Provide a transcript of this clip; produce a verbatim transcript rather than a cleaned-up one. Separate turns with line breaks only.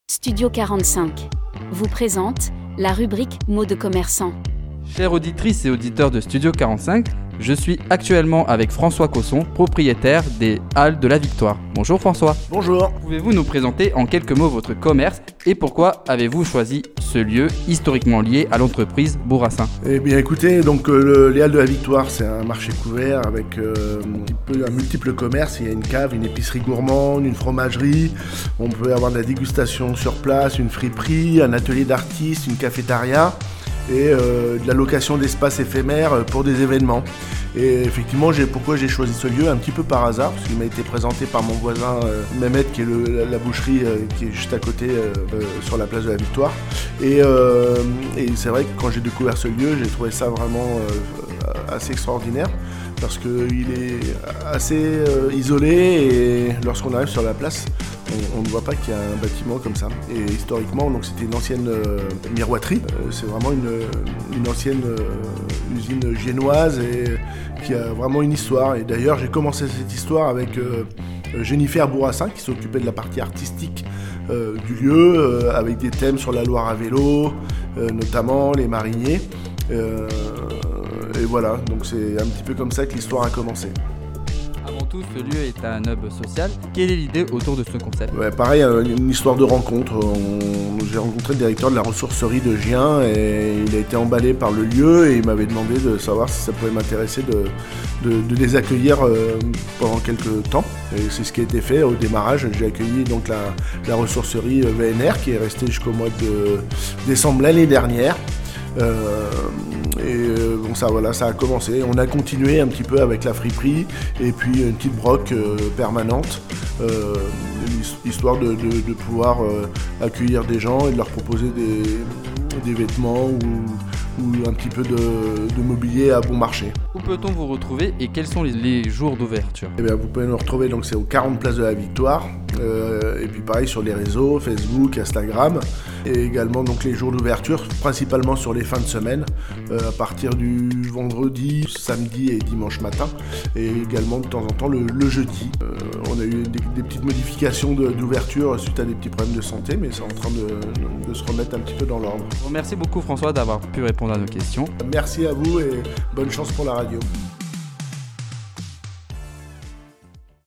Studio quarante-cinq vous présente la rubrique mots de commerçant.
Chères auditrices et auditeurs de Studio quarante-cinq, je suis actuellement avec François Cosson, propriétaire des Halles de la Victoire. Bonjour François.
Bonjour.
Pouvez-vous nous présenter en quelques mots votre commerce et pourquoi avez-vous choisi ce lieu historiquement lié à l'entreprise Bourassin?
Eh bien écoutez, donc euh, le, les Halles de la Victoire, c'est un marché couvert avec euh, un, petit peu, un multiple commerce. Il y a une cave, une épicerie gourmande, une fromagerie. On peut avoir de la dégustation sur place, une friperie, un atelier d'artistes, une cafétéria et euh, de la location d'espaces éphémères pour des événements. Et effectivement, j'ai, pourquoi j'ai choisi ce lieu? Un petit peu par hasard, parce qu'il m'a été présenté par mon voisin euh, Mehmet, qui est le, la, la boucherie euh, qui est juste à côté, euh, euh, sur la place de la Victoire. Et, euh, et c'est vrai que quand j'ai découvert ce lieu, j'ai trouvé ça vraiment euh, assez extraordinaire, parce qu'il est assez euh, isolé, et lorsqu'on arrive sur la place, on, on ne voit pas qu'il y a un bâtiment comme ça. Et historiquement, donc c'était une ancienne euh, miroiterie. Euh, c'est vraiment une, une ancienne euh, usine génoise et qui a vraiment une histoire. Et d'ailleurs, j'ai commencé cette histoire avec euh, Jennifer Bourassin, qui s'occupait de la partie artistique euh, du lieu, euh, avec des thèmes sur la Loire à vélo, euh, notamment les mariniers. Euh, et voilà, donc c'est un petit peu comme ça que l'histoire a commencé.
Avant tout, ce lieu est un hub social. Quelle est l'idée autour de ce concept?
Ouais, pareil, une histoire de rencontre. On, j'ai rencontré le directeur de la ressourcerie de Gien et il a été emballé par le lieu et il m'avait demandé de savoir si ça pouvait m'intéresser de, de, de les accueillir euh, pendant quelques temps. Et c'est ce qui a été fait au démarrage. J'ai accueilli donc la, la ressourcerie V N R qui est restée jusqu'au mois de décembre l'année dernière. Euh, et euh, bon, ça voilà, ça a commencé. On a continué un petit peu avec la friperie et puis une petite broc euh, permanente, euh, histoire de, de, de pouvoir euh, accueillir des gens et de leur proposer des, des vêtements ou, ou un petit peu de, de mobilier à bon marché.
Où peut-on vous retrouver et quels sont les, les jours d'ouverture?
Eh bien, vous pouvez nous retrouver, donc c'est aux quarante places de la Victoire, euh, et puis pareil sur les réseaux, Facebook, Instagram, et également donc les jours d'ouverture, principalement sur les fins de semaine, euh, à partir du vendredi, samedi et dimanche matin, et également de temps en temps le, le jeudi. Euh, on a eu des, des petites modifications de, d'ouverture suite à des petits problèmes de santé, mais c'est en train de, de, de se remettre un petit peu dans l'ordre.
Bon, merci beaucoup François d'avoir pu répondre à nos questions.
Merci à vous et bonne chance pour la radio.